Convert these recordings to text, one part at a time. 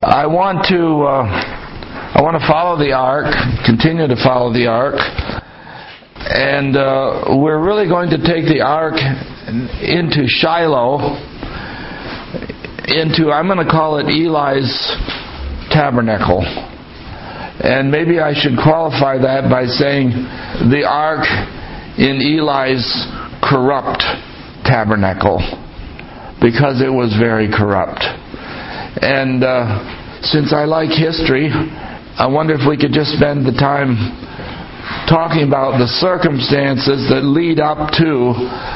I want to follow the ark, continue to follow the ark, and we're really going to take the ark into Shiloh, I'm going to call it Eli's tabernacle. And maybe I should qualify that by saying the ark in Eli's corrupt tabernacle, because it was very corrupt. And since I like history, I wonder if we could just spend the time talking about the circumstances that lead up to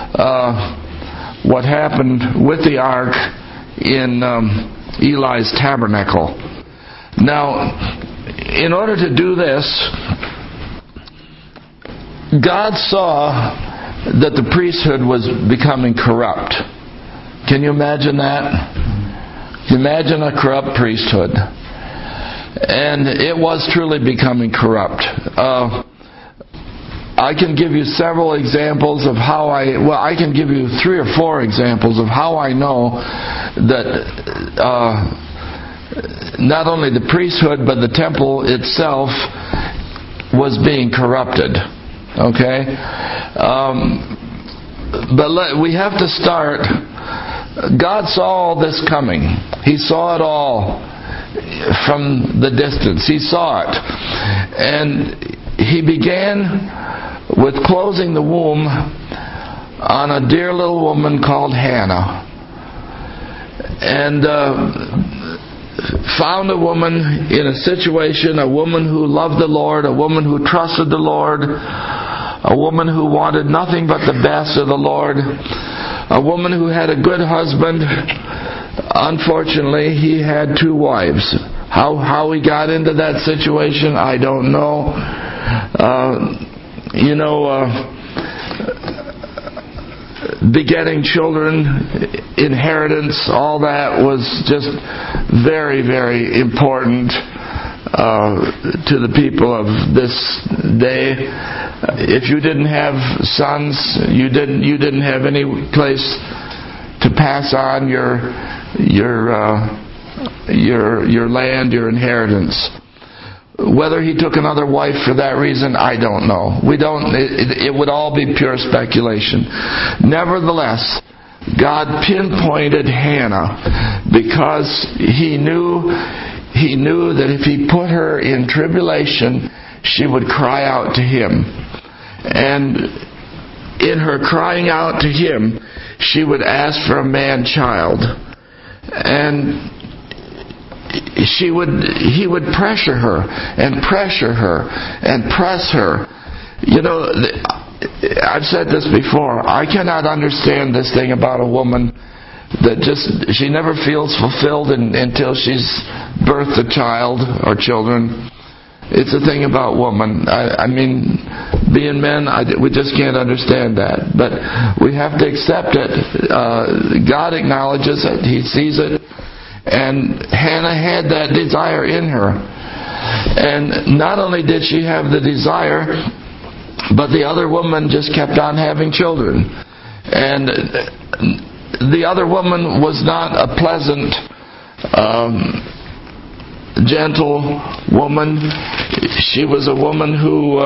what happened with the ark in Eli's tabernacle. Now, in order to do this, God saw that the priesthood was becoming corrupt. Can you imagine that? Imagine a corrupt priesthood. And it was truly becoming corrupt. I can give you several examples of how I can give you 3 or 4 examples of how I know that not only the priesthood but the temple itself was being corrupted. Okay? But we have to start. God saw all this coming. He saw it all from the distance. He saw it. And He began with closing the womb on a dear little woman called Hannah. And found a woman in a situation, a woman who loved the Lord, a woman who trusted the Lord, a woman who wanted nothing but the best of the Lord, a woman who had a good husband. Unfortunately, he had 2 wives. How he got into that situation, I don't know. Begetting children, inheritance, all that was just very, very important to the people of this day. If you didn't have sons, you didn't have any place to pass on your land, your inheritance. Whether he took another wife for that reason, I don't know. It would all be pure speculation. Nevertheless, God pinpointed Hannah because He knew that if He put her in tribulation, she would cry out to Him. And in her crying out to Him, she would ask for a man-child. And he would pressure her and pressure her and press her. I've said this before. I cannot understand this thing about a woman that she never feels fulfilled until she's birthed a child or children. It's a thing about woman. I mean, being men, we just can't understand that. But we have to accept it. God acknowledges it. He sees it. And Hannah had that desire in her. And not only did she have the desire, but the other woman just kept on having children. And the other woman was not a pleasant, gentle woman. She was a woman who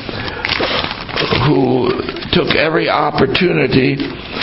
took every opportunity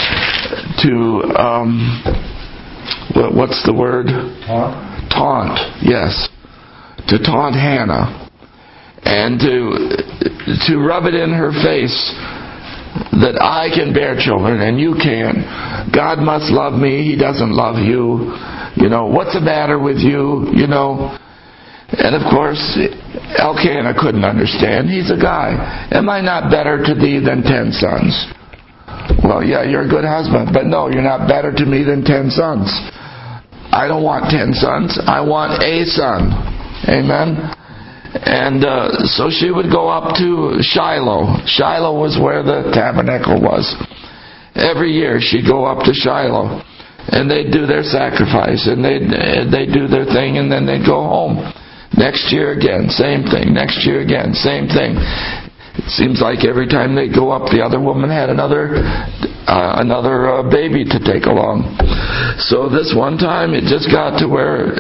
to what's the word? Taunt. Yes. To taunt Hannah. And to rub it in her face that I can bear children and you can't. God must love me. He doesn't love you. What's the matter with you? And of course, Elkanah couldn't understand. He's a guy. Am I not better to thee than 10 sons? Well, yeah, you're a good husband, but no, you're not better to me than 10 sons. I don't want 10 sons. I want a son. Amen? And so she would go up to Shiloh. Shiloh was where the tabernacle was. Every year she'd go up to Shiloh. And they'd do their sacrifice. And they'd do their thing, and then they'd go home. Next year again, same thing. Next year again, same thing. It seems like every time they'd go up, the other woman had another another baby to take along. So this one time it just got to where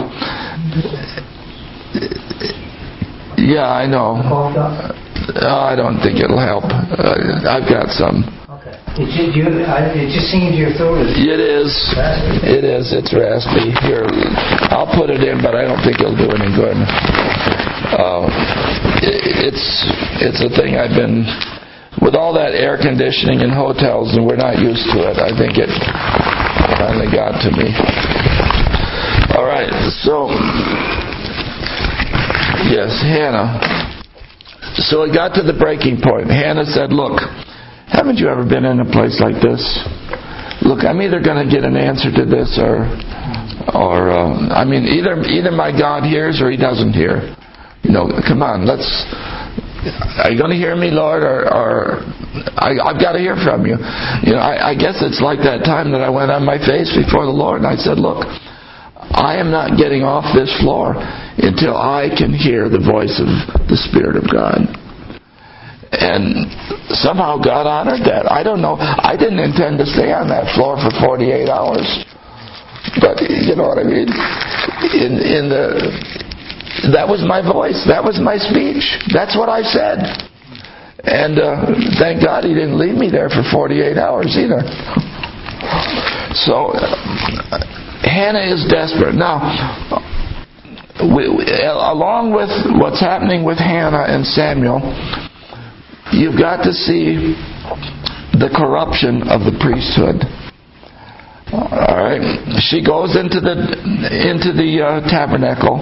yeah, I know. I don't think it'll help. I've got some. Okay. It just seems your throat is... It is. Raspy. It is. It's raspy. Here, I'll put it in, but I don't think it'll do any good. It's a thing I've been... With all that air conditioning in hotels, and we're not used to it, I think it finally got to me. All right, so... Yes, Hannah. So it got to the breaking point. Hannah said, look, haven't you ever been in a place like this? Look, I'm either going to get an answer to this or either my God hears or He doesn't hear. Come on, are you going to hear me, Lord, or I've got to hear from you. I guess it's like that time that I went on my face before the Lord and I said, look, I am not getting off this floor until I can hear the voice of the Spirit of God. And somehow God honored that. I don't know. I didn't intend to stay on that floor for 48 hours. But you know what I mean? That was my voice. That was my speech. That's what I said. And thank God He didn't leave me there for 48 hours either. So... Hannah is desperate. Now, along with what's happening with Hannah and Samuel, you've got to see the corruption of the priesthood. All right, she goes into the tabernacle.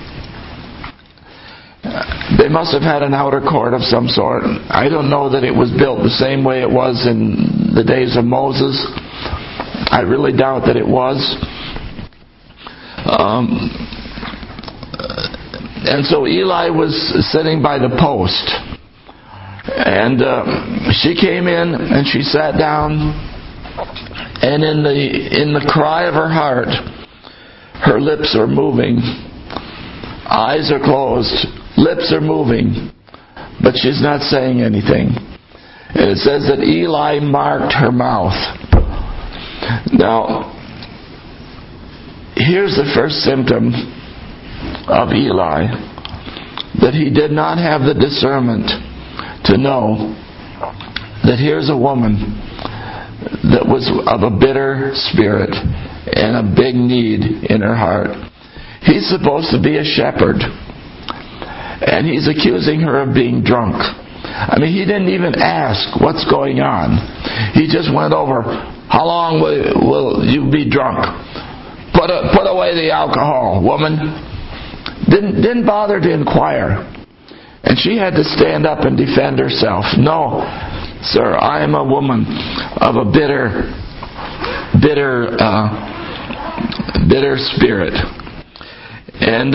They must have had an outer court of some sort. I don't know that it was built the same way it was in the days of Moses. I really doubt that it was. And so Eli was sitting by the post, and she came in and she sat down, and in the cry of her heart, her lips are moving, eyes are closed, lips are moving, but she's not saying anything. And it says that Eli marked her mouth. Now, here's the first symptom of Eli, that he did not have the discernment to know that here's a woman that was of a bitter spirit and a big need in her heart. He's supposed to be a shepherd, and he's accusing her of being drunk. I mean, he didn't even ask what's going on. He just went over, how long will you be drunk? Put away the alcohol, woman. Didn't bother to inquire. And she had to stand up and defend herself. No, sir, I am a woman of a bitter spirit. And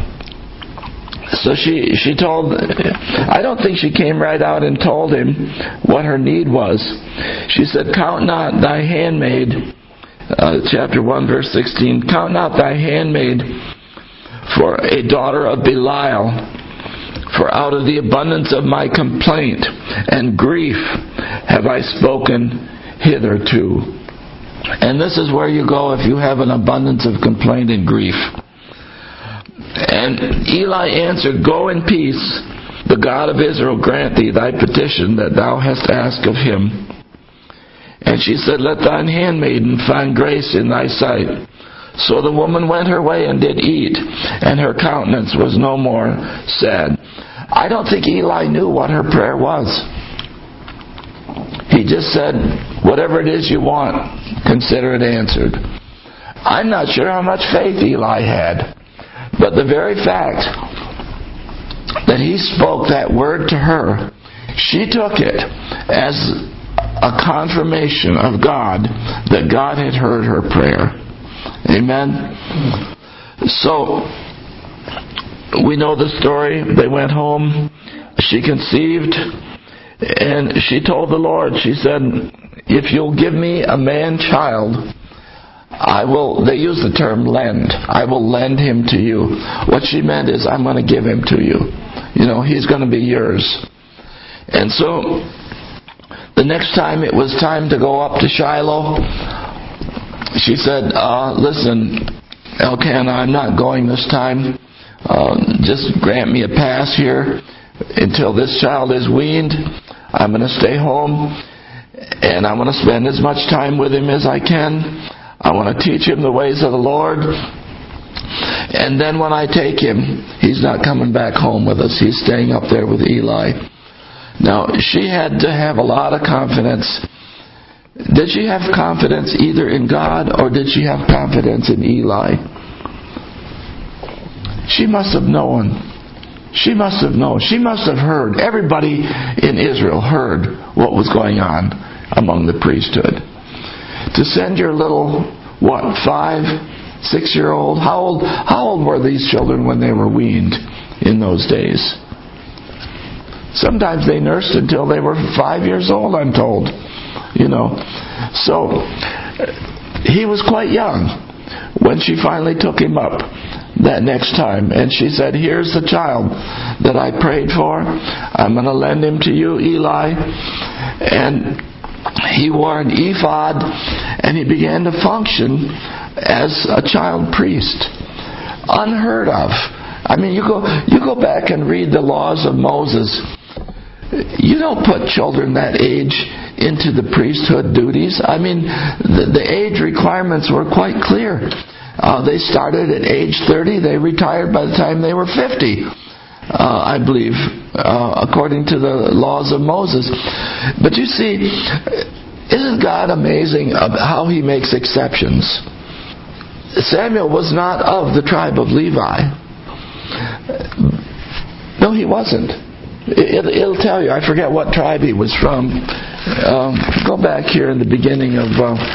so she told, I don't think she came right out and told him what her need was. She said, count not thy handmaid, chapter 1 verse 16, count not thy handmaid for a daughter of Belial, for out of the abundance of my complaint and grief have I spoken hitherto. And this is where you go if you have an abundance of complaint and grief. And Eli answered, go in peace, the God of Israel grant thee thy petition that thou hast asked of him. And she said, let thine handmaiden find grace in thy sight. So the woman went her way and did eat, and her countenance was no more sad. I don't think Eli knew what her prayer was. He just said, whatever it is you want, consider it answered. I'm not sure how much faith Eli had, but the very fact that he spoke that word to her, she took it as a confirmation of God that God had heard her prayer. Amen? So, we know the story. They went home. She conceived. And she told the Lord, she said, if you'll give me a man-child, I will, they use the term lend. I will lend him to you. What she meant is, I'm going to give him to you. You know, he's going to be yours. And so, the next time it was time to go up to Shiloh, she said, listen, Elkanah, I'm not going this time. Just grant me a pass here until this child is weaned. I'm going to stay home, and I want to spend as much time with him as I can. I want to teach him the ways of the Lord. And then when I take him, he's not coming back home with us. He's staying up there with Eli. Now, she had to have a lot of confidence. Did she have confidence either in God or did she have confidence in Eli? She must have known. She must have known. She must have heard. Everybody in Israel heard what was going on among the priesthood. To send your little, 5, 6-year-old? How old were these children when they were weaned in those days? Sometimes they nursed until they were 5 years old, I'm told. So he was quite young when she finally took him up that next time. And she said, here's the child that I prayed for. I'm going to lend him to you, Eli. And he wore an ephod, and he began to function as a child priest. Unheard of. I mean, you go back and read the laws of Moses. You don't put children that age into the priesthood duties. I mean, the age requirements were quite clear. They started at age 30. They retired by the time they were 50, I believe, according to the laws of Moses. But you see, isn't God amazing how He makes exceptions? Samuel was not of the tribe of Levi. No, he wasn't. It'll tell you. I forget what tribe he was from. Go back here in the beginning of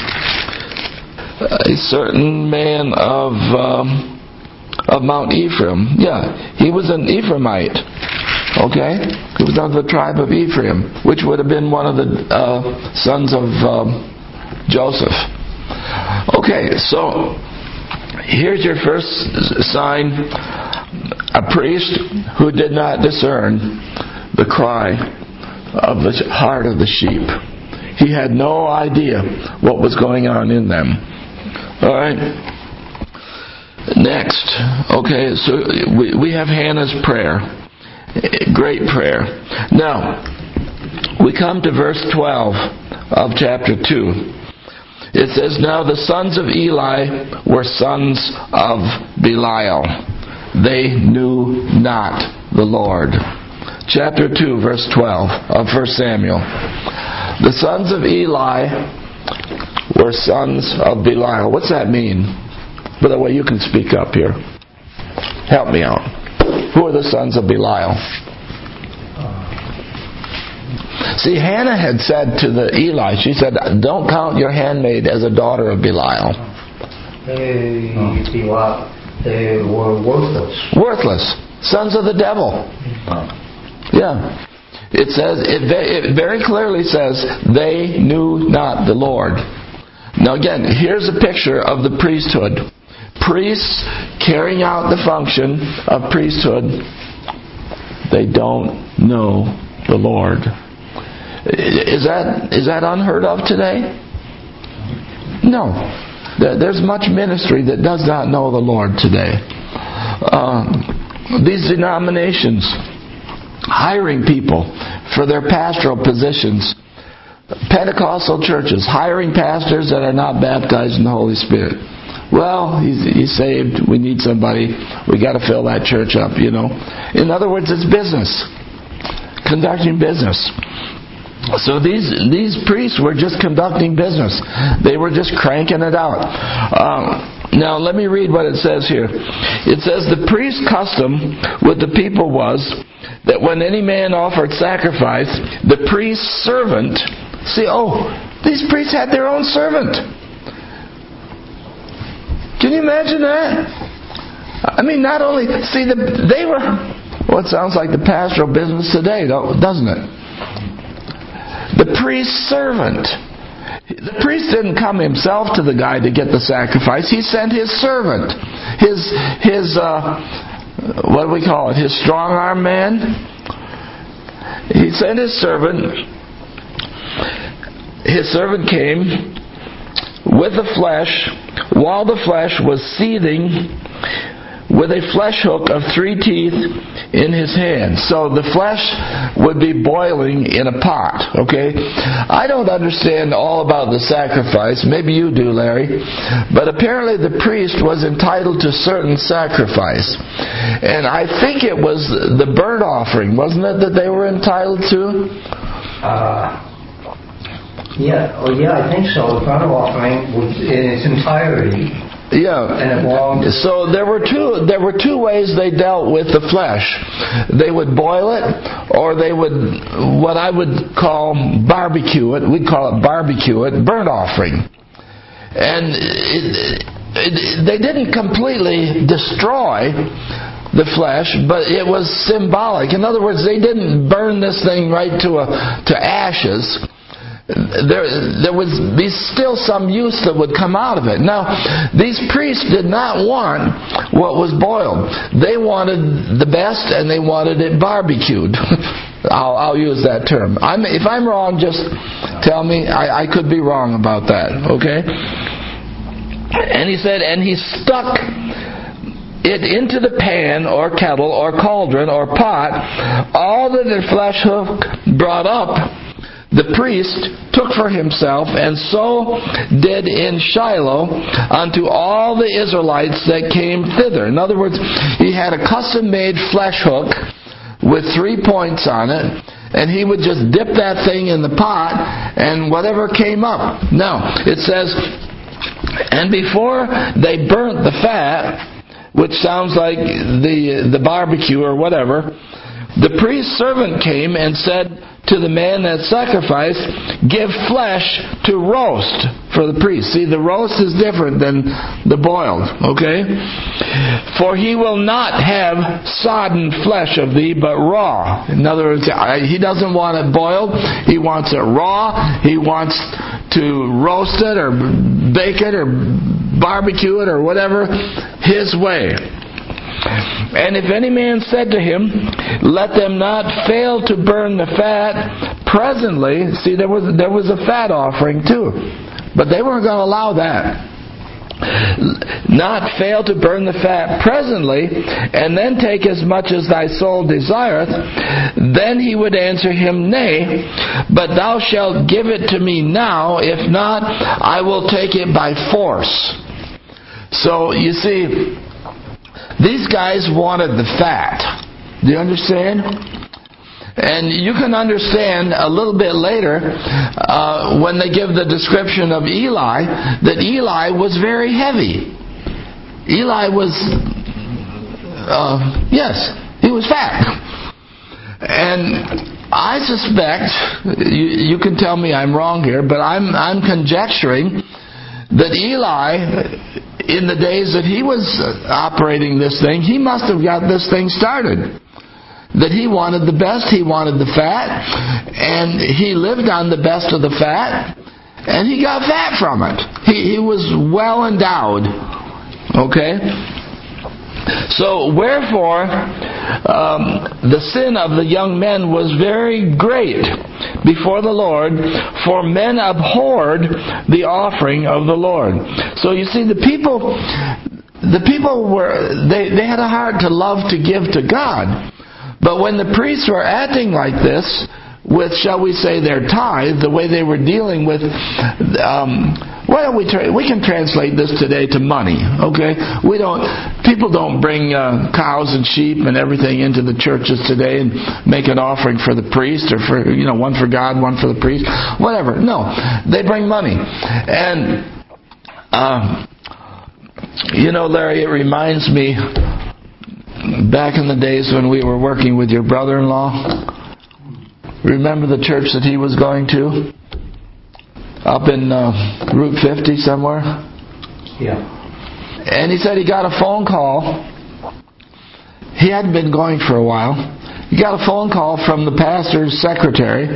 a certain man of Mount Ephraim. Yeah, he was an Ephraimite. Okay? He was of the tribe of Ephraim, which would have been one of the sons of Joseph. Okay, so here's your first sign. A priest who did not discern the cry of the heart of the sheep. He had no idea what was going on in them. All right. Next. Okay, so we have Hannah's prayer. Great prayer. Now, we come to verse 12 of chapter 2. It says, now the sons of Eli were sons of Belial. They knew not the Lord. Chapter 2, verse 12 of 1 Samuel. The sons of Eli were sons of Belial. What's that mean? By the way, you can speak up here. Help me out. Who are the sons of Belial? See, Hannah had said to the Eli, she said, don't count your handmaid as a daughter of Belial. They were worthless. Worthless. Sons of the devil. Yeah. It says, it very clearly says, they knew not the Lord. Now again, here's a picture of the priesthood. Priests carrying out the function of priesthood. They don't know the Lord. Is that unheard of today? No. There's much ministry that does not know the Lord today. These denominations hiring people for their pastoral positions. Pentecostal churches hiring pastors that are not baptized in the Holy Spirit. Well, he's saved. We need somebody. We got to fill that church up, In other words, it's business. Conducting business. So these priests were just conducting business. They were just cranking it out. Now let me read what it says here. It says, the priest's custom with the people was that when any man offered sacrifice, the priest's servant... See, these priests had their own servant. Can you imagine that? I mean, not only... See, they were... Well, it sounds like the pastoral business today, doesn't it? The priest's servant. The priest didn't come himself to the guy to get the sacrifice. He sent his servant. His what do we call it? His strong arm man. He sent his servant. his servant came with the flesh, while the flesh was seething, with a flesh hook of 3 teeth in his hand. So the flesh would be boiling in a pot, okay? I don't understand all about the sacrifice. Maybe you do, Larry. But apparently the priest was entitled to certain sacrifice. And I think it was the burnt offering, wasn't it, that they were entitled to? I think so. The burnt offering was in its entirety. Yeah. So there were two ways they dealt with the flesh. They would boil it, or they would, what I would call barbecue it. We'd call it barbecue it, burnt offering. And they didn't completely destroy the flesh, but it was symbolic. In other words, they didn't burn this thing right to ashes. There would be still some use that would come out of it. Now, these priests did not want what was boiled. They wanted the best, and they wanted it barbecued. I'll use that term. If I'm wrong, just tell me. I could be wrong about that, okay? And he said, and he stuck it into the pan or kettle or cauldron or pot, all that the flesh hook brought up, the priest took for himself, and so did in Shiloh unto all the Israelites that came thither. In other words, he had a custom-made flesh hook with 3 points on it, and he would just dip that thing in the pot, and whatever came up. Now, it says, and before they burnt the fat, which sounds like the barbecue or whatever, the priest's servant came and said to the man that sacrificed, give flesh to roast for the priest. See, the roast is different than the boiled, okay? For he will not have sodden flesh of thee, but raw. In other words, he doesn't want it boiled. He wants it raw. He wants to roast it or bake it or barbecue it or whatever his way. And if any man said to him, let them not fail to burn the fat presently. See, there was a fat offering too, but they weren't going to allow that. Not fail to burn the fat presently, and then take as much as thy soul desireth. Then he would answer him, nay, but thou shalt give it to me now. If not, I will take it by force. So you see, these guys wanted the fat. Do you understand? And you can understand a little bit later when they give the description of Eli, that Eli was very heavy. Eli was, he was fat. And I suspect, you can tell me I'm wrong here, but I'm conjecturing that Eli, in the days that he was operating this thing, he must have got this thing started. That he wanted the best, he wanted the fat, and he lived on the best of the fat, and he got fat from it. He was well endowed. Okay? So, wherefore, the sin of the young men was very great before the Lord, for men abhorred the offering of the Lord. So you see, the people they had a heart to love to give to God. But when the priests were acting like this, with, shall we say, their tithe, the way they were dealing with, we can translate this today to money, okay? People don't bring cows and sheep and everything into the churches today and make an offering for the priest, or for, one for God, one for the priest, whatever. No, they bring money. And, Larry, it reminds me, back in the days when we were working with your brother-in-law, remember the church that he was going to? Up in Route 50 somewhere? Yeah. And he said he got a phone call. He hadn't been going for a while. He got a phone call from the pastor's secretary.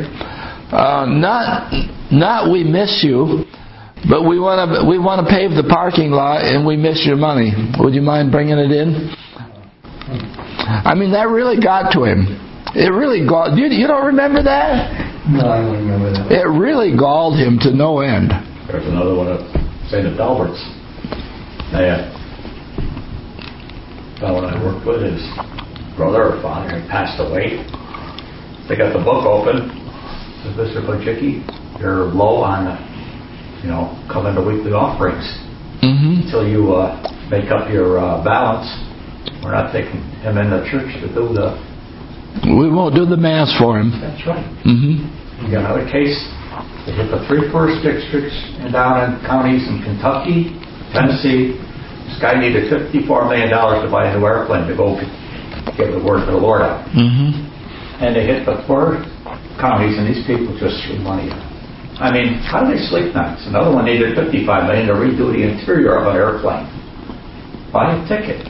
Not we miss you, but we want to pave the parking lot and we miss your money. Would you mind bringing it in? I mean, that really got to him. It really got. You don't remember that? No, I don't remember that. It really galled him to no end. There's another one at St. Adalbert's. A fellow I worked with, his brother or father had passed away. They got the book open. Said, Mr. Bajicki, you're low on, come into weekly offerings. Until you make up your balance. We're not taking him in the church to do the... We won't do the Mass for him. That's right. You got another case. They hit the 3 first districts and down in counties in Kentucky, Tennessee. This guy needed $54 million to buy a new airplane to go give the word for the Lord out. And they hit the 4 counties, and these people just threw money out. I mean, how do they sleep nights? Another one needed $55 million to redo the interior of an airplane. Buy a ticket.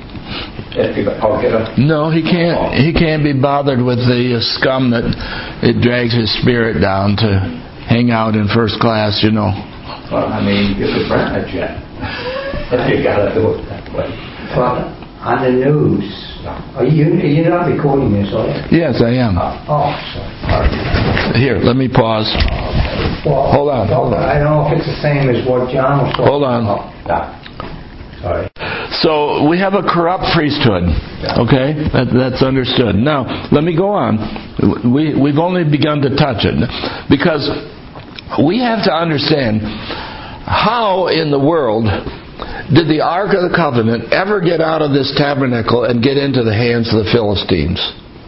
No, he can't. He can't be bothered with the scum that it drags his spirit down to hang out in first class. Well, I mean, you could rent a jet. You got to do it that way. Well, on the news, you're not recording this, are you? Yes, I am. Sorry. Here, let me pause. Well, hold on. I don't know if it's the same as what John was talking about. Hold on. Sorry. So we have a corrupt priesthood. Okay, that's understood. Now let me go on. We've only begun to touch it because we have to understand how in the world did the Ark of the Covenant ever get out of this tabernacle and get into the hands of the Philistines?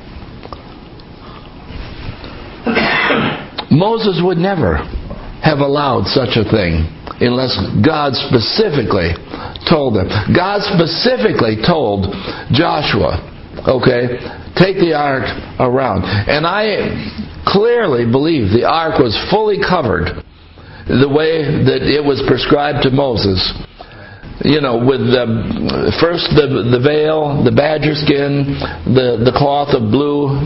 Moses would never have allowed such a thing unless God specifically told them. God specifically told Joshua, okay, take the ark around. And I clearly believe the ark was fully covered the way that it was prescribed to Moses. With first the veil, the badger skin, the cloth of blue,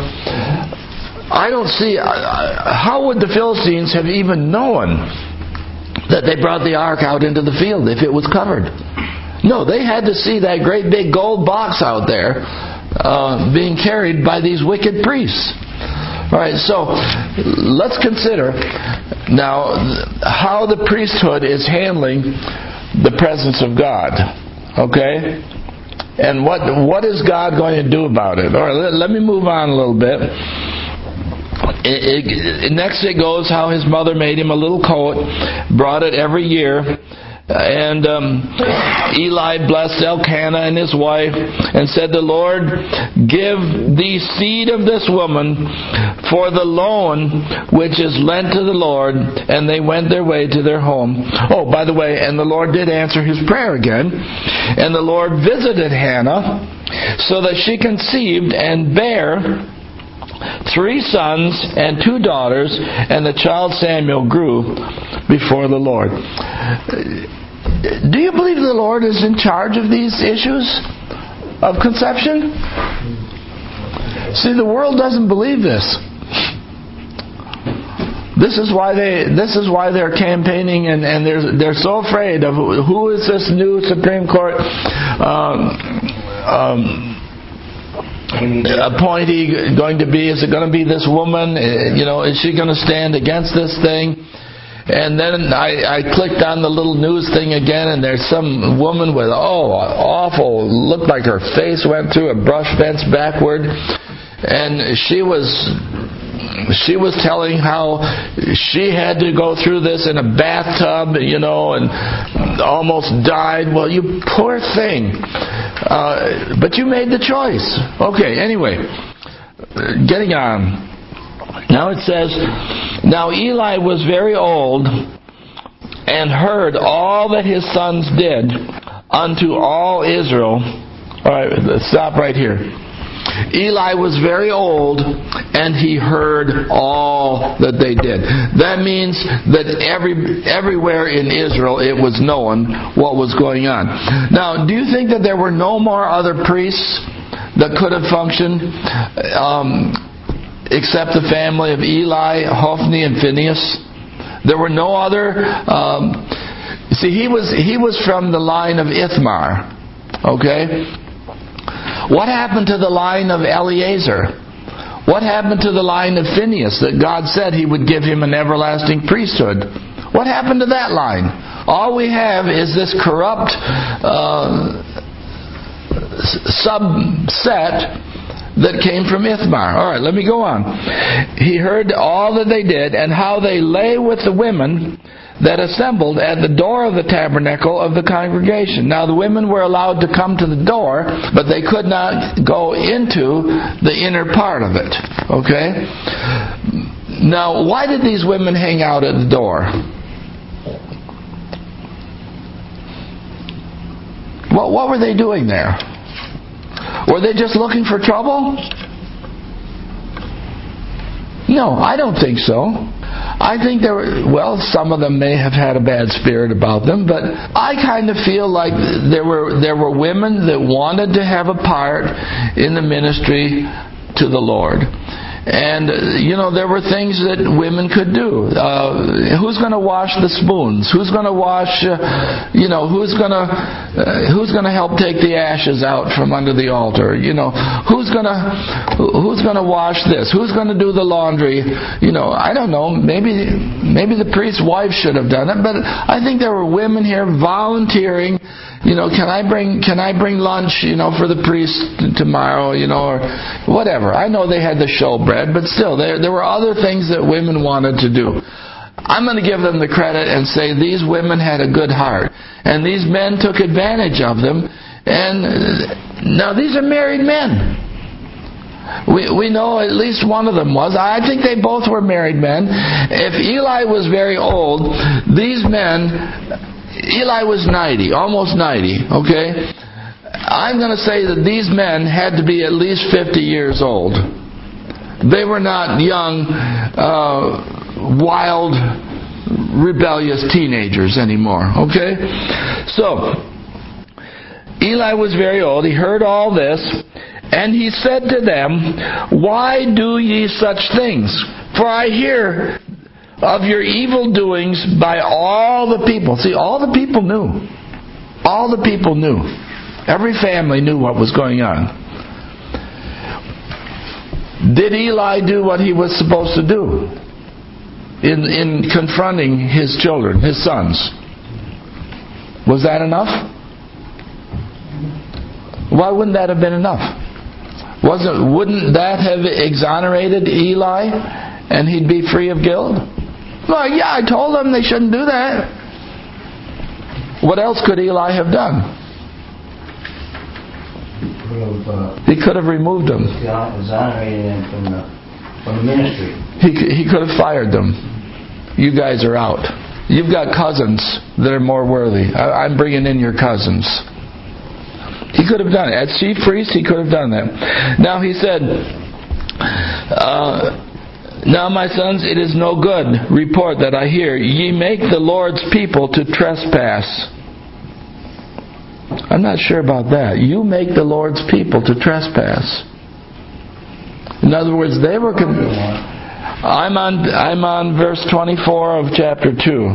I don't see, how would the Philistines have even known that they brought the ark out into the field if it was covered? No, they had to see that great big gold box out there being carried by these wicked priests. All right, so let's consider now how the priesthood is handling the presence of God. Okay? And what is God going to do about it? All right, let me move on a little bit. Next it goes how his mother made him a little coat, brought it every year, and Eli blessed Elkanah and his wife and said, "The Lord give the seed of this woman for the loan which is lent to the Lord," and they went their way to their home. Oh, by the way, and the Lord did answer his prayer again, and the Lord visited Hannah so that she conceived and bare 3 sons and 2 daughters, and the child Samuel grew before the Lord. Do you believe the Lord is in charge of these issues of conception? See, the world doesn't believe this. This is why they're campaigning, and they're so afraid of who is this new Supreme Court appointee going to be? Is it going to be this woman? Is she going to stand against this thing? And then I clicked on the little news thing again, and there's some woman with awful, looked like her face went through a brush fence backward, and she was telling how she had to go through this in a bathtub, and almost died. Well, you poor thing. But you made the choice. Okay, anyway, getting on. Now it says, "Now Eli was very old and heard all that his sons did unto all Israel." All right, let's stop right here. Eli was very old and he heard all that they did. That means that everywhere in Israel it was known what was going on. Now, do you think that there were no more other priests that could have functioned except the family of Eli, Hophni, and Phinehas? There were no other. See, he was from the line of Ithamar. Okay. What happened to the line of Eleazar? What happened to the line of Phinehas that God said He would give him an everlasting priesthood? What happened to that line? All we have is this corrupt subset that came from Ithamar. All right, let me go on. He heard all that they did, and how they lay with the women that assembled at the door of the tabernacle of the congregation. Now the women were allowed to come to the door, but they could not go into the inner part of it. Okay? Now, why did these women hang out at the door? What were they doing there? Were they just looking for trouble? No, I don't think so. I think some of them may have had a bad spirit about them, but I kind of feel like there were women that wanted to have a part in the ministry to the Lord. And, there were things that women could do. Who's going to wash the spoons? Who's going to wash, who's going to help take the ashes out from under the altar? Who's going to wash this? Who's going to do the laundry? I don't know. Maybe the priest's wife should have done it, but I think there were women here volunteering. Can I bring lunch, for the priest tomorrow, or whatever. I know they had the showbread, but still, there were other things that women wanted to do. I'm going to give them the credit and say these women had a good heart, and these men took advantage of them. And now these are married men. We know at least one of them was. I think they both were married men. If Eli was very old, these men. Eli was 90, almost 90, okay? I'm going to say that these men had to be at least 50 years old. They were not young, wild, rebellious teenagers anymore, okay? So, Eli was very old. He heard all this, and he said to them, "Why do ye such things? For I hear of your evil doings by all the people." See, all the people knew. All the people knew. Every family knew what was going on. Did Eli do what he was supposed to do in confronting his children, his sons? Was that enough? Why wouldn't that have been enough? Wouldn't that have exonerated Eli and he'd be free of guilt? Well, yeah, I told them they shouldn't do that. What else could Eli have done? He could have removed them. Exonerated them from the ministry. He could have fired them. You guys are out. You've got cousins that are more worthy. I'm bringing in your cousins. He could have done it. As chief priest, he could have done that. Now he said, "Now, my sons, it is no good report that I hear. Ye make the Lord's people to trespass." I'm not sure about that. You make the Lord's people to trespass. In other words, they were. I'm on verse 24 of chapter 2.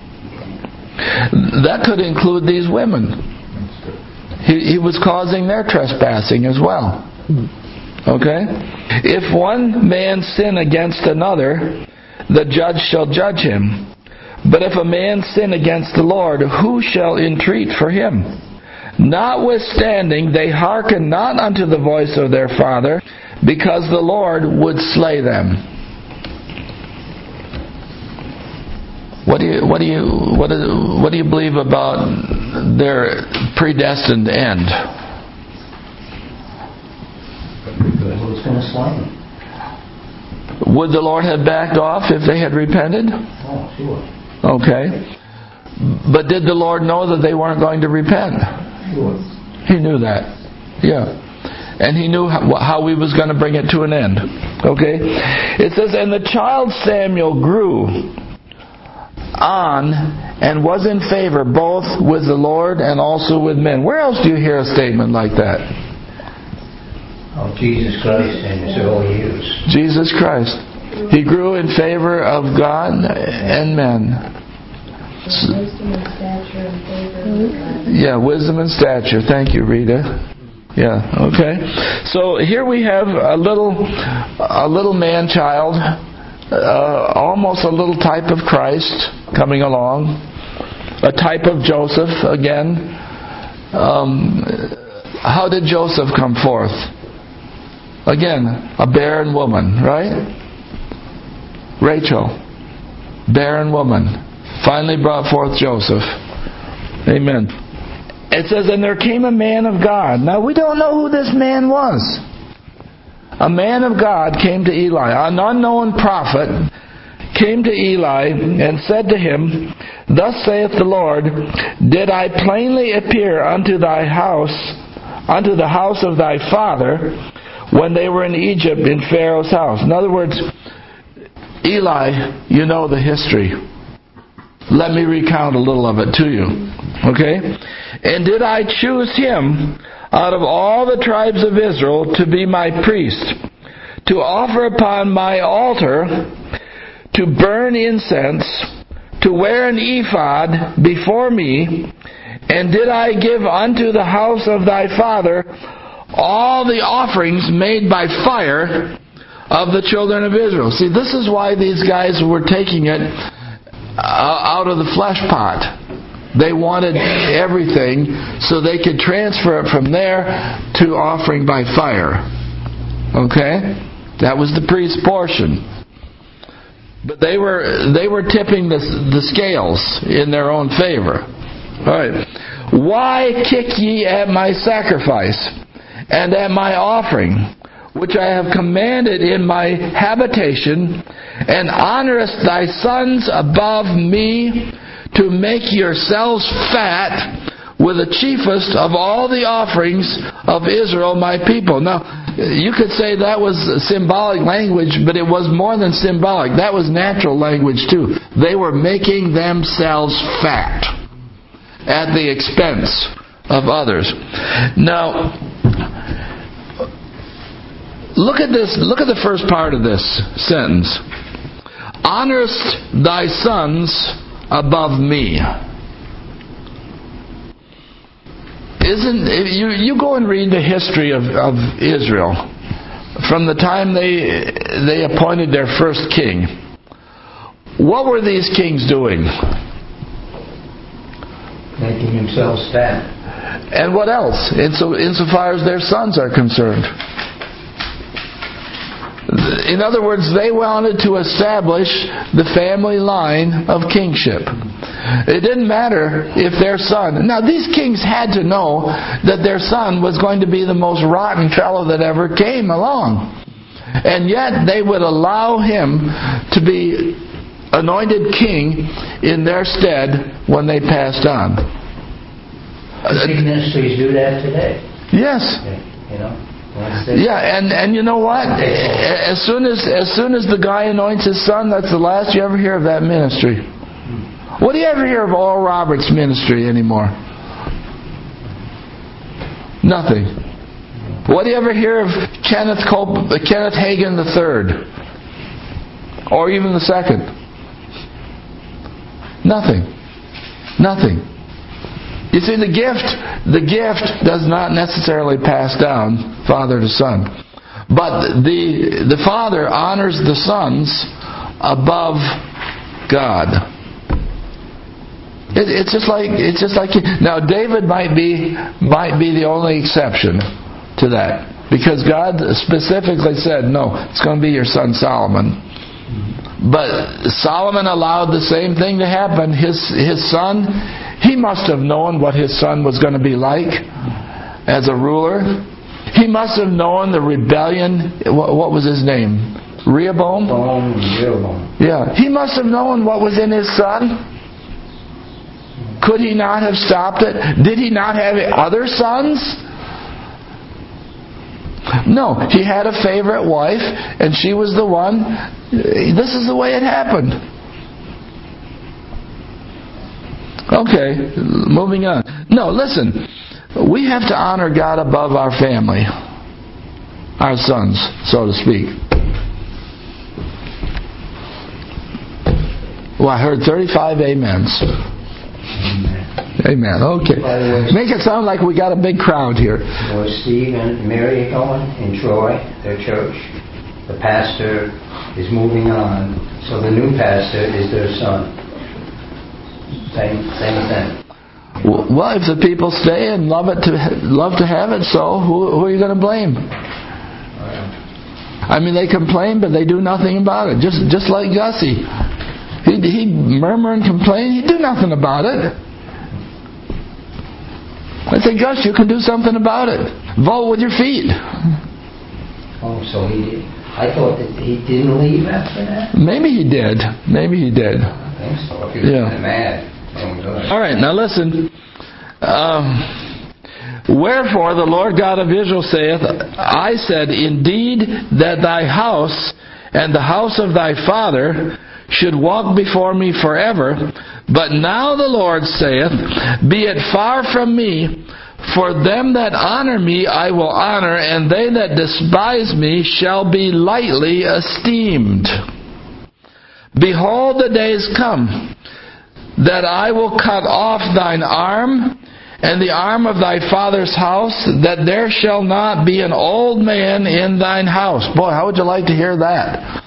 That could include these women. He was causing their trespassing as well. Okay? If one man sin against another, the judge shall judge him. But if a man sin against the Lord, who shall entreat for him? Notwithstanding, they hearken not unto the voice of their father, because the Lord would slay them. What do you believe about their predestined end? Who's going to slay them? Would the Lord have backed off if they had repented? Oh, sure. Okay. But did the Lord know that they weren't going to repent? Sure. He knew that. Yeah. And He knew how He was going to bring it to an end. Okay? It says, "And the child Samuel grew on and was in favor both with the Lord and also with men." Where else do you hear a statement like that? Oh, Jesus Christ and His early years. Jesus Christ. He grew in favor of God and men. Wisdom and stature and favor of God. Yeah, wisdom and stature. Thank you, Rita. Yeah, okay. So here we have a little man-child, almost a little type of Christ coming along, a type of Joseph again. How did Joseph come forth? Again, a barren woman, right? Rachel, barren woman, finally brought forth Joseph. Amen. It says, and there came a man of God. Now, we don't know who this man was. A man of God came to Eli. An unknown prophet came to Eli and said to him, thus saith the Lord, did I plainly appear unto the house of thy father, when they were in Egypt in Pharaoh's house? In other words, Eli, you know the history. Let me recount a little of it to you. Okay? And did I choose him out of all the tribes of Israel to be my priest, to offer upon my altar, to burn incense, to wear an ephod before me, and did I give unto the house of thy father all the offerings made by fire of the children of Israel? See, this is why these guys were taking it out of the flesh pot. They wanted everything so they could transfer it from there to offering by fire. Okay? That was the priest's portion. But they were tipping the scales in their own favor. All right. Why kick ye at my sacrifice and at my offering, which I have commanded in my habitation, and honorest thy sons above me, to make yourselves fat with the chiefest of all the offerings of Israel my people? Now, you could say that was symbolic language, but it was more than symbolic. That was natural language too. They were making themselves fat at the expense of others. Now, look at this. Look at the first part of this sentence. Honorest thy sons above me. You go and read the history of Israel from the time they appointed their first king. What were these kings doing? Making themselves fat. And what else? Insofar as their sons are concerned. In other words, they wanted to establish the family line of kingship. It didn't matter if their son... Now, these kings had to know that their son was going to be the most rotten fellow that ever came along. And yet, they would allow him to be anointed king in their stead when they passed on. Big ministries do that today. Yes. You know? Yeah, and you know what? As soon as the guy anoints his son, that's the last you ever hear of that ministry. What do you ever hear of Oral Roberts' ministry anymore? Nothing. What do you ever hear of Kenneth Hagin III? Or even the second? Nothing. Nothing. You see, the gift does not necessarily pass down father to son. But the father honors the sons above God. It's just like now David might be the only exception to that, because God specifically said, no, it's going to be your son Solomon. But Solomon allowed the same thing to happen. His son, he must have known what his son was going to be like as a ruler. He must have known the rebellion. What was his name? Rehoboam? Rehoboam. Yeah. He must have known what was in his son. Could he not have stopped it? Did he not have other sons? No. He had a favorite wife, and she was the one. This is the way it happened. Okay, moving on. No, listen. We have to honor God above our family. Our sons, so to speak. Well, I heard 35 amens. Amen. Okay. Make it sound like we got a big crowd here. Was Steve and Mary going in Troy, their church? The pastor is moving on, so the new pastor is their son. Same thing. Well, if the people stay and love to have it, so who are you going to blame? I mean, they complain, but they do nothing about it. Just like Gussie, he'd murmur and complain. He'd do nothing about it. I say, Gus, you can do something about it. Vote with your feet. Oh, so he did. I thought that he didn't leave after that. Maybe he did. I think so. If he was mad. All right, now listen. Wherefore the Lord God of Israel saith, I said, indeed that thy house and the house of thy father should walk before me forever. But now the Lord saith, be it far from me, for them that honor me I will honor, and they that despise me shall be lightly esteemed. Behold, the days come, that I will cut off thine arm, and the arm of thy father's house, that there shall not be an old man in thine house. Boy, how would you like to hear that?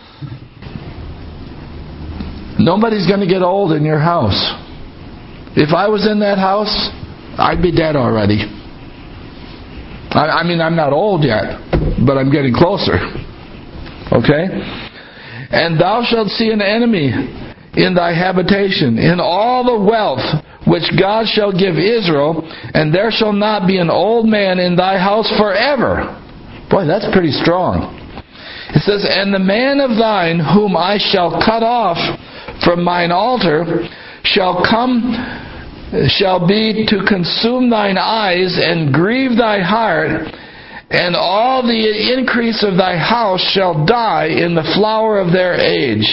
Nobody's going to get old in your house. If I was in that house, I'd be dead already. I mean, I'm not old yet, but I'm getting closer. Okay? And thou shalt see an enemy in thy habitation, in all the wealth which God shall give Israel, and there shall not be an old man in thy house forever. Boy, that's pretty strong. It says, and the man of thine whom I shall cut off from mine altar shall be to consume thine eyes and grieve thy heart, and all the increase of thy house shall die in the flower of their age.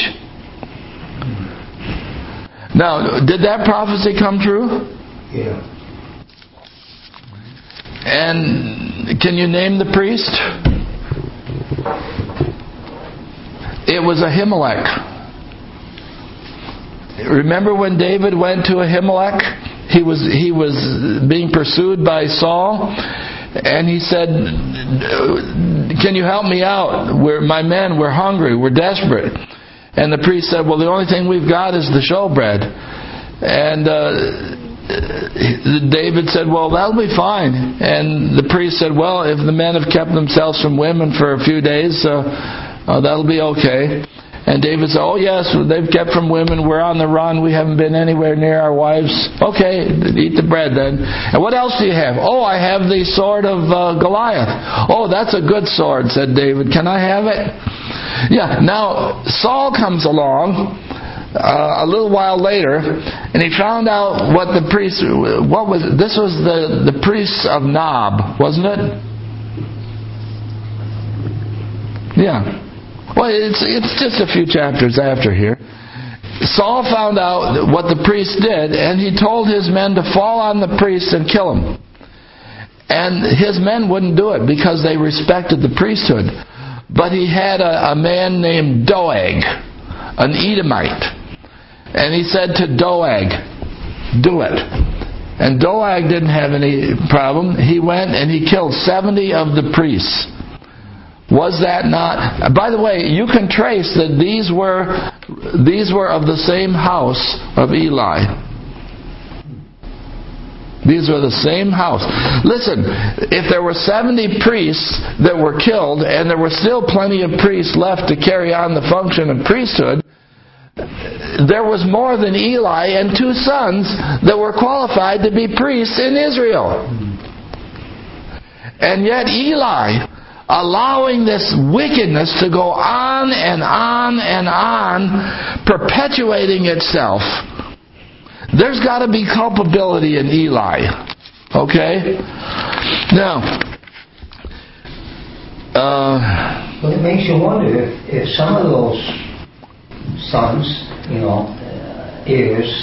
Now, did that prophecy come true? Yeah. And can you name the priest? It was Ahimelech. Remember when David went to Ahimelech? He was being pursued by Saul, and he said, can you help me out? My men, we're hungry, we're desperate. And the priest said, well, the only thing we've got is the showbread. And David said, well, that'll be fine. And the priest said, well, if the men have kept themselves from women for a few days, that'll be okay. And David said, oh yes, they've kept from women. We're on the run. We haven't been anywhere near our wives. Okay, eat the bread then. And what else do you have? Oh, I have the sword of Goliath. Oh, that's a good sword, said David. Can I have it? Yeah. Now, Saul comes along a little while later, and he found out what the priest, this was the priests of Nob, wasn't it? Yeah. Well, it's just a few chapters after here. Saul found out what the priest did, and he told his men to fall on the priest and kill him. And his men wouldn't do it because they respected the priesthood. But he had a man named Doeg, an Edomite. And he said to Doeg, do it. And Doeg didn't have any problem. He went and he killed 70 of the priests. Was that not? By the way, you can trace that these were of the same house of Eli. These were the same house. Listen, if there were 70 priests that were killed and there were still plenty of priests left to carry on the function of priesthood, there was more than Eli and 2 sons that were qualified to be priests in Israel. And yet Eli, allowing this wickedness to go on and on and on, perpetuating itself. There's got to be culpability in Eli. Okay? Now, but it makes you wonder if some of those sons, heirs,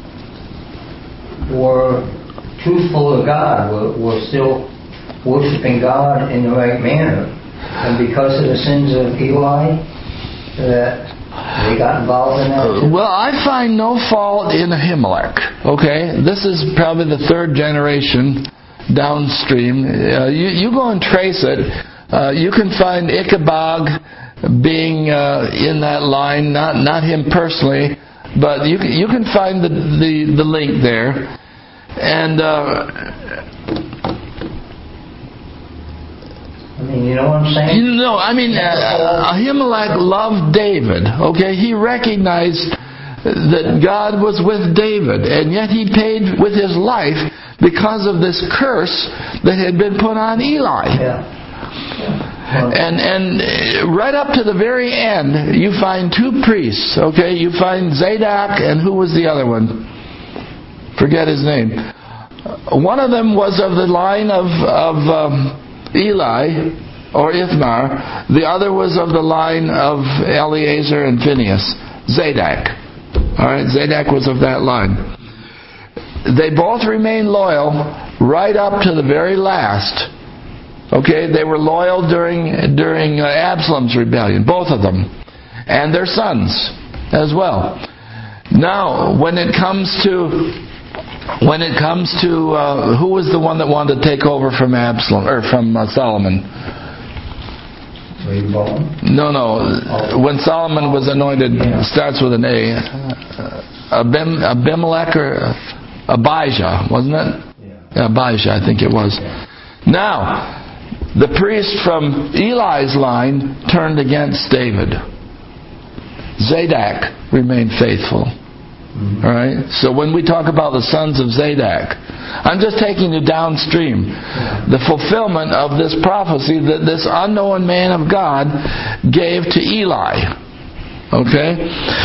were truthful to God, were still worshiping God in the right manner, and because of the sins of Eli, that They got involved in that? Well, I find no fault in Ahimelech. Okay? This is probably the third generation downstream. You go and trace it. You can find Ichabod being in that line, not him personally, but you can find the link there. And I mean, you know what I'm saying? no, I mean Ahimelech loved David. Okay, he recognized that God was with David, and yet he paid with his life because of this curse that had been put on Eli. Yeah. And right up to the very end, you find two priests. Okay, you find Zadok, and who was the other one? Forget his name. One of them was of the line of Eli or Ithamar. The other was of the line of Eleazar and Phinehas. Zadok. All right, Zadok was of that line. They both remained loyal right up to the very last. Okay, they were loyal during Absalom's rebellion, both of them, and their sons as well. Now, when it comes to who was the one that wanted to take over from Absalom or from Solomon? No. When Solomon was anointed, starts with an A. Abimelech or Abijah, wasn't it? Yeah. Abijah, I think it was. Now, the priest from Eli's line turned against David. Zadok remained faithful. Mm-hmm. All right. So when we talk about the sons of Zadok, I'm just taking you downstream. The fulfillment of this prophecy that this unknown man of God gave to Eli. Okay?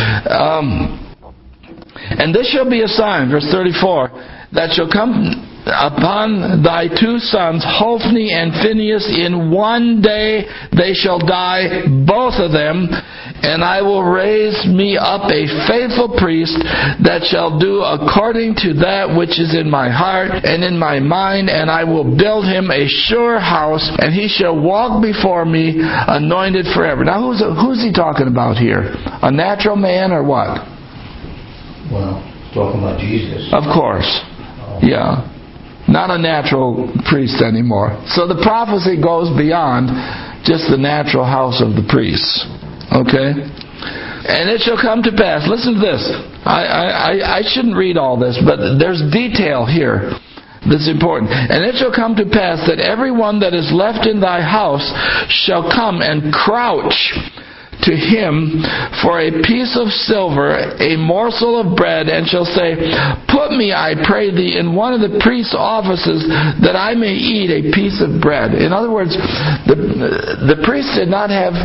And this shall be a sign, verse 34, that shall come upon thy two sons, Hophni and Phinehas, in one day they shall die, both of them, and I will raise me up a faithful priest that shall do according to that which is in my heart and in my mind, and I will build him a sure house, and he shall walk before me anointed forever. Now who's he talking about here? A natural man or what? Well, talking about Jesus. Of course. Yeah. Not a natural priest anymore. So the prophecy goes beyond just the natural house of the priests. Okay? And it shall come to pass. Listen to this. I shouldn't read all this, but there's detail here that's important. And it shall come to pass that everyone that is left in thy house shall come and crouch to him for a piece of silver, a morsel of bread, and shall say, put me, I pray thee, in one of the priest's offices, that I may eat a piece of bread. In other words, the priests did not have...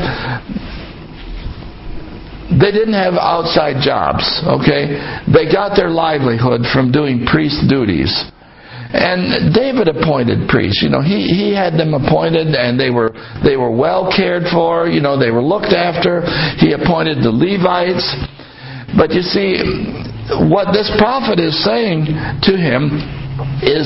They didn't have outside jobs, okay? They got their livelihood from doing priest duties. And David appointed priests. You know, he had them appointed, and they were well cared for. You know, they were looked after. He appointed the Levites. But you see, what this prophet is saying to him is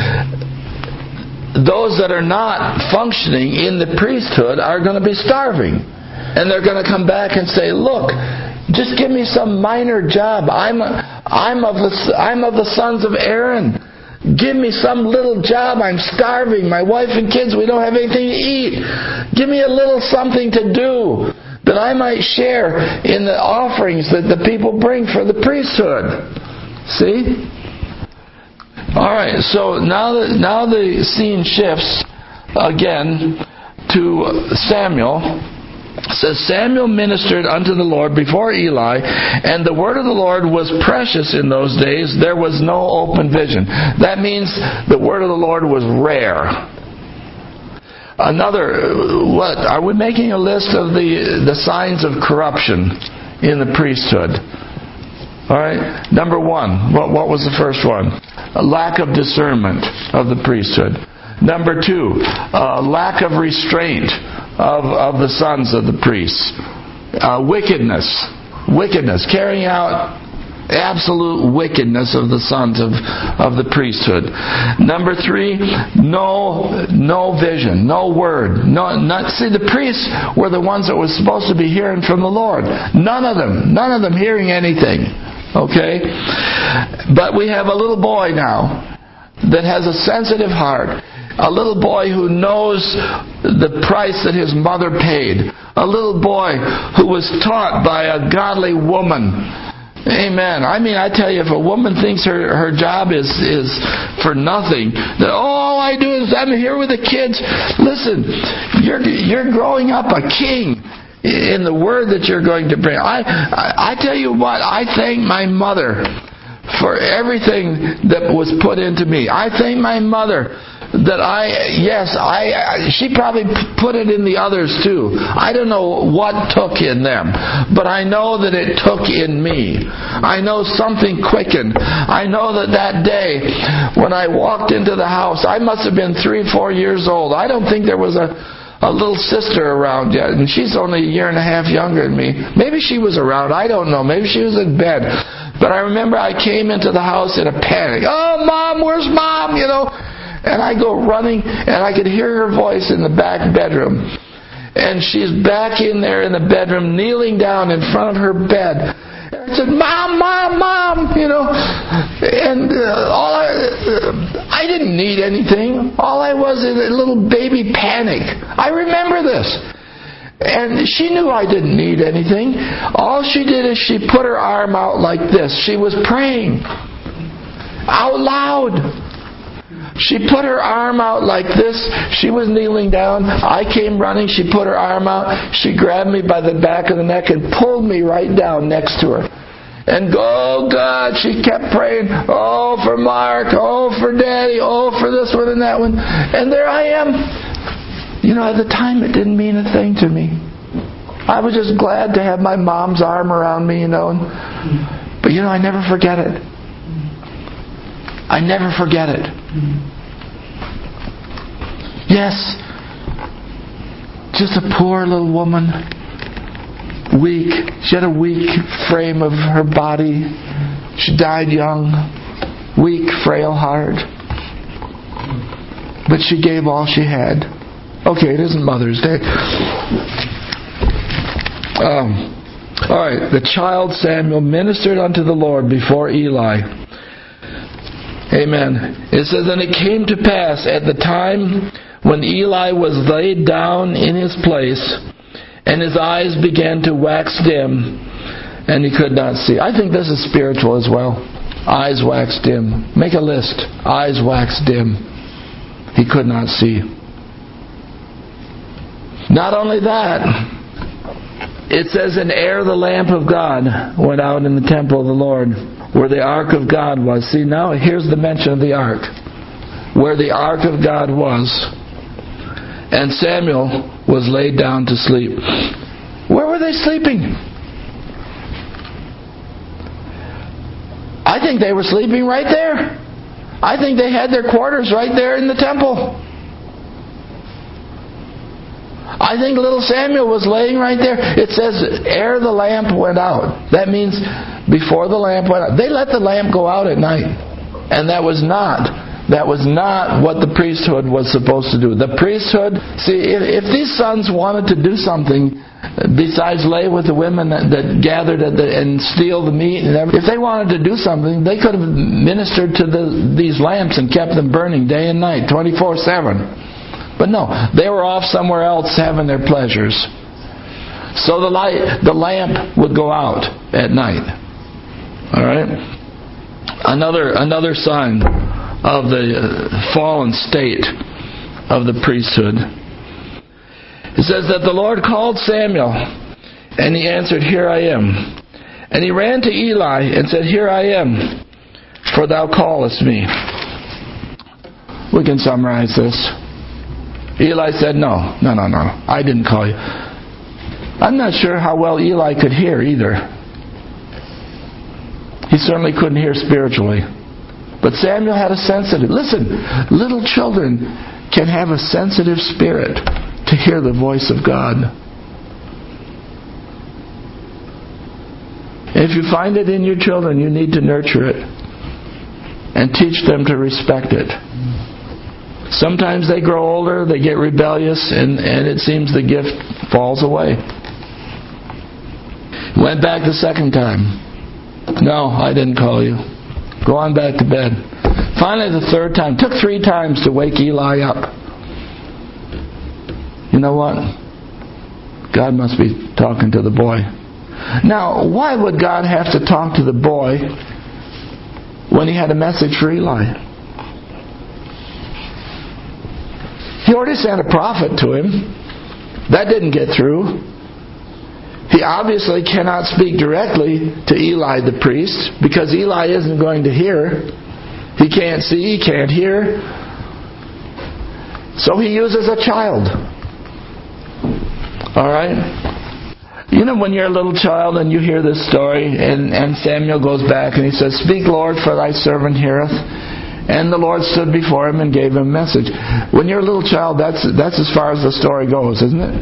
those that are not functioning in the priesthood are going to be starving. And they're going to come back and say, look, just give me some minor job. I'm of the sons of Aaron. Give me some little job. I'm starving. My wife and kids, we don't have anything to eat. Give me a little something to do that I might share in the offerings that the people bring for the priesthood. See? Alright, so now the scene shifts again to Samuel. It says, Samuel ministered unto the Lord before Eli, and the word of the Lord was precious in those days. There was no open vision. That means the word of the Lord was rare. What? Are we making a list of the signs of corruption in the priesthood? Alright, number one, what was the first one? A lack of discernment of the priesthood. Number two, lack of restraint of the sons of the priests. Wickedness, carrying out Absolute wickedness of the sons of the priesthood. Number 3, no vision, no word. See, the priests were the ones that were supposed to be hearing from the Lord. None of them hearing anything. Okay? But we have a little boy now that has a sensitive heart. A little boy who knows the price that his mother paid. A little boy who was taught by a godly woman. Amen. I mean, I tell you, if a woman thinks her job is for nothing, that all I do is I'm here with the kids. Listen, you're growing up a king in the word that you're going to bring. I tell you what, I thank my mother for everything that was put into me. I thank my mother that she probably put it in the others too. I don't know what took in them, but I know that it took in me. I know something quickened. I know that day when I walked into the house, I must have been 3 or 4 years old. I don't think there was a little sister around yet, and she's only a year and a half younger than me. Maybe she was around, I don't know. Maybe she was in bed. But I remember I came into the house in a panic. Oh, Mom, where's Mom? And I go running, and I could hear her voice in the back bedroom. And she's back in there in the bedroom, kneeling down in front of her bed. And I said, Mom, Mom, Mom, And I didn't need anything. All I was is a little baby panic. I remember this. And she knew I didn't need anything. All she did is she put her arm out like this. She was praying out loud. She put her arm out like this. She was kneeling down. I came running. She put her arm out. She grabbed me by the back of the neck and pulled me right down next to her. And oh God, she kept praying, oh for Mark, oh for Daddy, oh for this one and that one. And there I am. At the time it didn't mean a thing to me. I was just glad to have my mom's arm around me, But I never forget it. I never forget it. Yes, just a poor little woman, weak. She had a weak frame of her body. She died young, weak, frail heart. But she gave all she had. Okay, it isn't Mother's Day. All right, the child Samuel ministered unto the Lord before Eli. Amen. It says, and it came to pass at the time when Eli was laid down in his place, and his eyes began to wax dim, and he could not see. I think this is spiritual as well. Eyes wax dim. Make a list. Eyes wax dim. He could not see. Not only that, it says, and ere the lamp of God went out in the temple of the Lord, where the ark of God was. See, now here's the mention of the ark. Where the ark of God was. And Samuel was laid down to sleep. Where were they sleeping? I think they were sleeping right there. I think they had their quarters right there in the temple. I think little Samuel was laying right there. It says, ere the lamp went out. That means before the lamp went out. They let the lamp go out at night. And that was not what the priesthood was supposed to do. The priesthood, see, if these sons wanted to do something besides lay with the women that gathered and steal the meat, and everything, if they wanted to do something, they could have ministered to these lamps and kept them burning day and night, 24/7. But no, they were off somewhere else having their pleasures. So the lamp would go out at night. All right. Another sign of the fallen state of the priesthood. It says that the Lord called Samuel, and he answered, here I am. And he ran to Eli and said, here I am, for thou callest me. We can summarize this. Eli said, no, I didn't call you. I'm not sure how well Eli could hear either. He certainly couldn't hear spiritually. But Samuel had a sensitive... Listen, little children can have a sensitive spirit to hear the voice of God. If you find it in your children, you need to nurture it and teach them to respect it. Sometimes they grow older, they get rebellious, and it seems the gift falls away. Went back the second time. No, I didn't call you. Go on back to bed. Finally, the third time. Took 3 times to wake Eli up. You know what? God must be talking to the boy. Now, why would God have to talk to the boy when he had a message for Eli? He already sent a prophet to him. That didn't get through. He obviously cannot speak directly to Eli the priest because Eli isn't going to hear. He can't see, he can't hear. So he uses a child. Alright? You know when you're a little child and you hear this story and Samuel goes back and he says, "Speak, Lord, for thy servant heareth." And the Lord stood before him and gave him a message. When you're a little child, that's as far as the story goes, isn't it?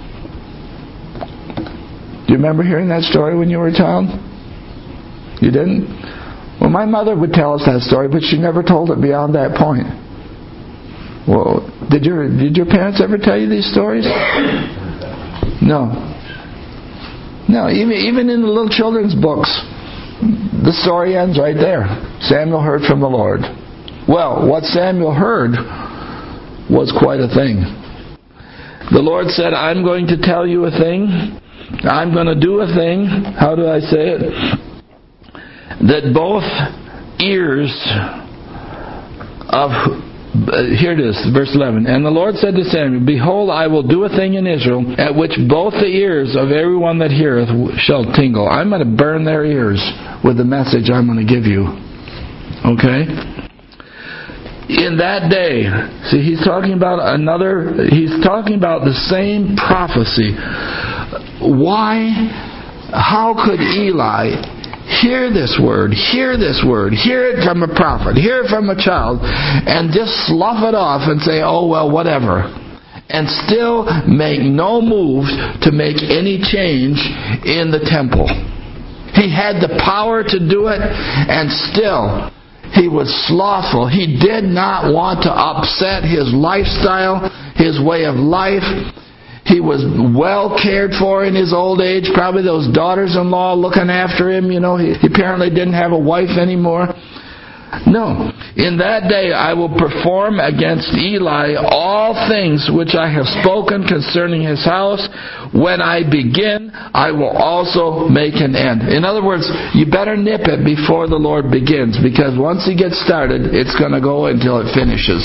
Do you remember hearing that story when you were a child? You didn't? Well, my mother would tell us that story, but she never told it beyond that point. Well, did your parents ever tell you these stories? No. No, even in the little children's books, the story ends right there. Samuel heard from the Lord. Well, what Samuel heard was quite a thing. The Lord said, "I'm going to tell you a thing. I'm going to do a thing." How do I say it? That both ears of... Here it is, verse 11. "And the Lord said to Samuel, Behold, I will do a thing in Israel, at which both the ears of everyone that heareth shall tingle." I'm going to burn their ears with the message I'm going to give you. Okay? In that day, see, he's talking about the same prophecy. Why? How could Eli hear this word, hear it from a prophet, hear it from a child, and just slough it off and say, "Oh, well, whatever," and still make no move to make any change in the temple? He had the power to do it, and still he was slothful. He did not want to upset his lifestyle, his way of life. He was well cared for in his old age. Probably those daughters-in-law looking after him. You know, he apparently didn't have a wife anymore. No. "In that day I will perform against Eli all things which I have spoken concerning his house. When I begin, I will also make an end." In other words, you better nip it before the Lord begins, because once he gets started, it's going to go until it finishes.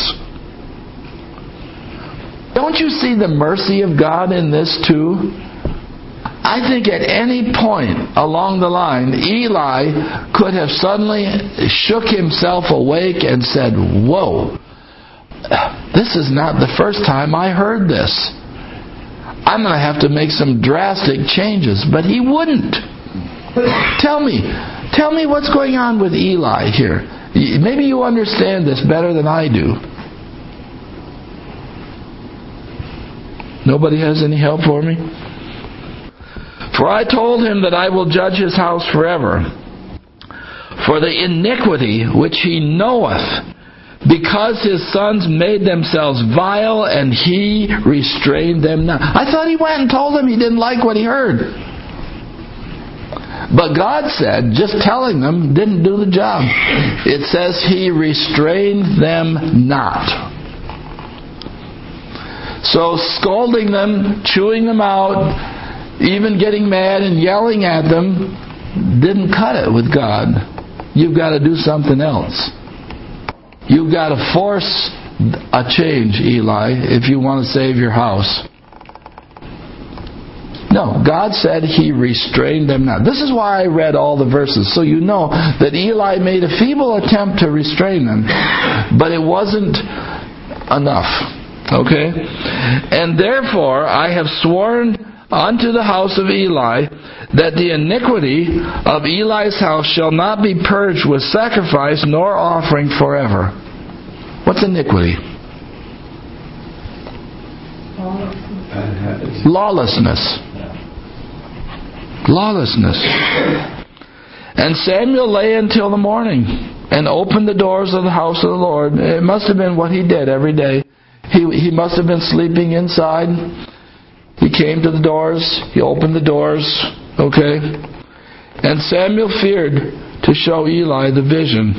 Don't you see the mercy of God in this too? I think at any point along the line, Eli could have suddenly shook himself awake and said, "Whoa, this is not the first time I heard this. I'm going to have to make some drastic changes." But he wouldn't. Tell me what's going on with Eli here. Maybe you understand this better than I do. Nobody has any help for me? "For I told him that I will judge his house forever, for the iniquity which he knoweth, because his sons made themselves vile, and he restrained them not." I thought he went and told them he didn't like what he heard. But God said, just telling them didn't do the job. It says he restrained them not. So scolding them, chewing them out, even getting mad and yelling at them didn't cut it with God. You've got to do something else. You've got to force a change, Eli, if you want to save your house. No, God said he restrained them not. This is why I read all the verses, so you know that Eli made a feeble attempt to restrain them, but it wasn't enough. Okay? "And therefore I have sworn unto the house of Eli that the iniquity of Eli's house shall not be purged with sacrifice nor offering forever." What's iniquity? Lawlessness. Lawlessness. And Samuel lay until the morning, and opened the doors of the house of the Lord. It must have been what he did every day. He must have been sleeping inside. He came to the doors. He opened the doors. Okay? And Samuel feared to show Eli the vision.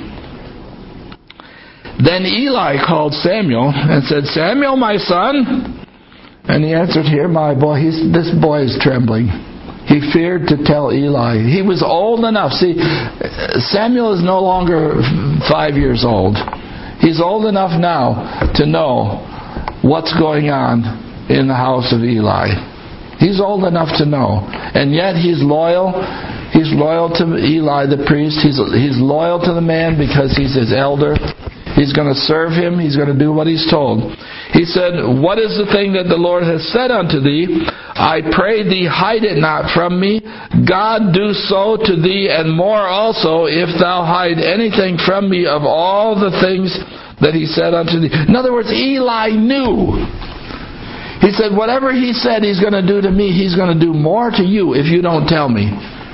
Then Eli called Samuel and said, Samuel, my son. And he answered, Here, my boy. This boy is trembling. He feared to tell Eli. He was old enough. See, Samuel is no longer 5 years old. He's old enough now to know what's going on in the house of Eli. He's old enough to know. And yet he's loyal. He's loyal to Eli the priest. He's loyal to the man because he's his elder. He's going to serve him. He's going to do what he's told. He said, What is the thing that the Lord has said unto thee? I pray thee, hide it not from me. God do so to thee, and more also, if thou hide anything from me of all the things that he said unto thee. In other words, Eli knew. He said, whatever he said he's going to do to me, he's going to do more to you if you don't tell me.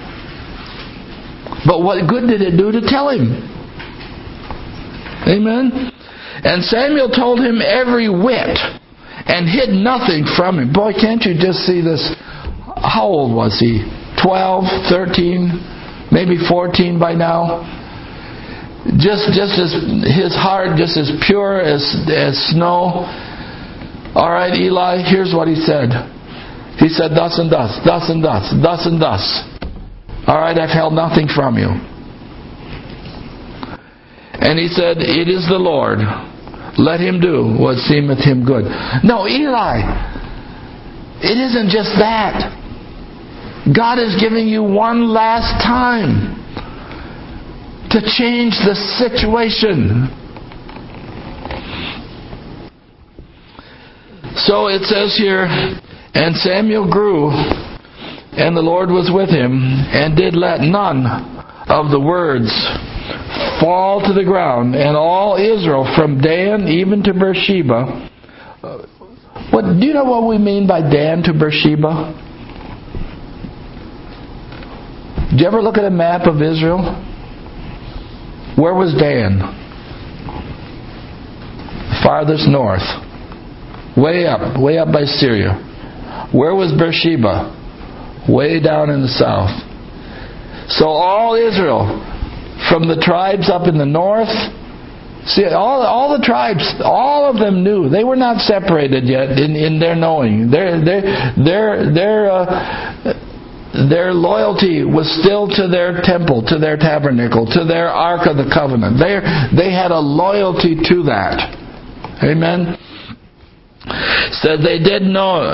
But what good did it do to tell him? Amen? And Samuel told him every whit and hid nothing from him. Boy, can't you just see this? How old was he? 12, 13, maybe 14 by now? Just as his heart, just as pure as snow. All right, Eli, here's what he said. He said, thus and thus, thus and thus, thus and thus. All right, I've held nothing from you. And he said, It is the Lord. Let him do what seemeth him good. No, Eli, it isn't just that. God is giving you one last time to change the situation. So it says here, And Samuel grew, and the Lord was with him, and did let none of the words fall to the ground. And all Israel, from Dan even to Beersheba. Do you know what we mean by Dan to Beersheba? Did you ever look at a map of Israel? Where was Dan? Farthest north. Way up by Syria. Where was Beersheba? Way down in the south. So all Israel, from the tribes up in the north, see, all the tribes, all of them knew. They were not separated yet in their knowing. Their loyalty was still to their temple, to their tabernacle, to their Ark of the Covenant. They had a loyalty to that. Amen. So they did know.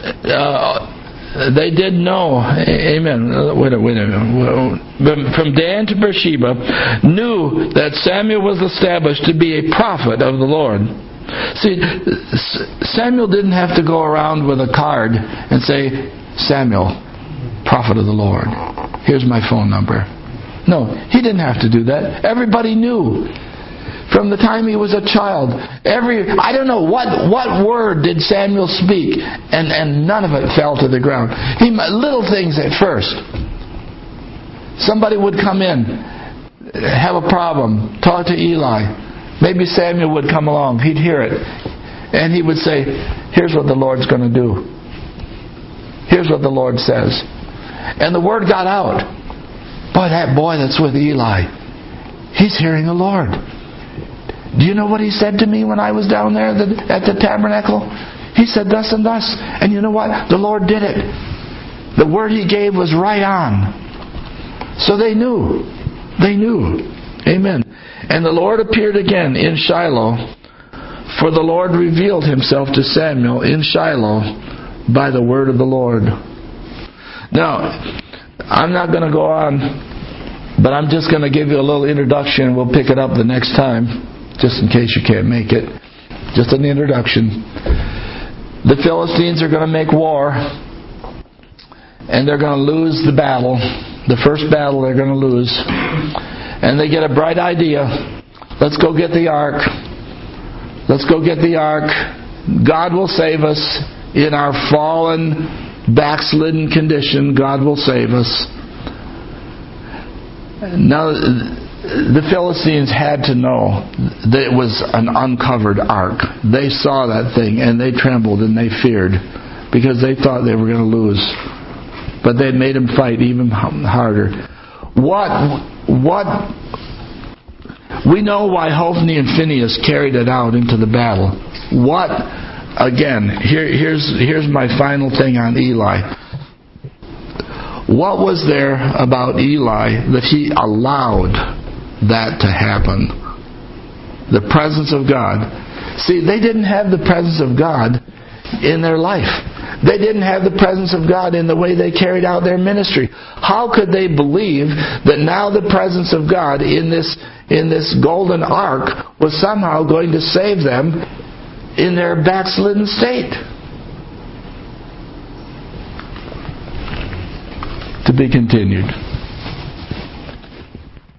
They did know. Amen. Wait a minute. From Dan to Beersheba, knew that Samuel was established to be a prophet of the Lord. See, Samuel didn't have to go around with a card and say, Samuel, prophet of the Lord, here's my phone number. No, he didn't have to do that. Everybody knew. From the time he was a child, I don't know what word did Samuel speak, and none of it fell to the ground. Little things at first. Somebody would come in, have a problem, talk to Eli. Maybe Samuel would come along. He'd hear it, and he would say, "Here's what the Lord's going to do. Here's what the Lord says." And the word got out. Boy, that boy that's with Eli, he's hearing the Lord. Do you know what he said to me when I was down there at the tabernacle? He said thus and thus. And you know what? The Lord did it. The word he gave was right on. So they knew. They knew. Amen. And the Lord appeared again in Shiloh, for the Lord revealed himself to Samuel in Shiloh by the word of the Lord. Now, I'm not going to go on, but I'm just going to give you a little introduction. We'll pick it up the next time, just in case you can't make it. Just an introduction. The Philistines are going to make war, and they're going to lose the battle. The first battle they're going to lose. And they get a bright idea. Let's go get the ark. Let's go get the ark. God will save us in our fallen, backslidden condition. God will save us. Now, the Philistines had to know that it was an uncovered ark. They saw that thing and they trembled and they feared because they thought they were going to lose. But they made them fight even harder. We know why Hophni and Phinehas carried it out into the battle. Here's my final thing on Eli. What was there about Eli that he allowed that to happen? The presence of God. See, they didn't have the presence of God in their life. They didn't have the presence of God in the way they carried out their ministry. How could they believe that now the presence of God in this golden ark was somehow going to save them in their backslidden state? To be continued.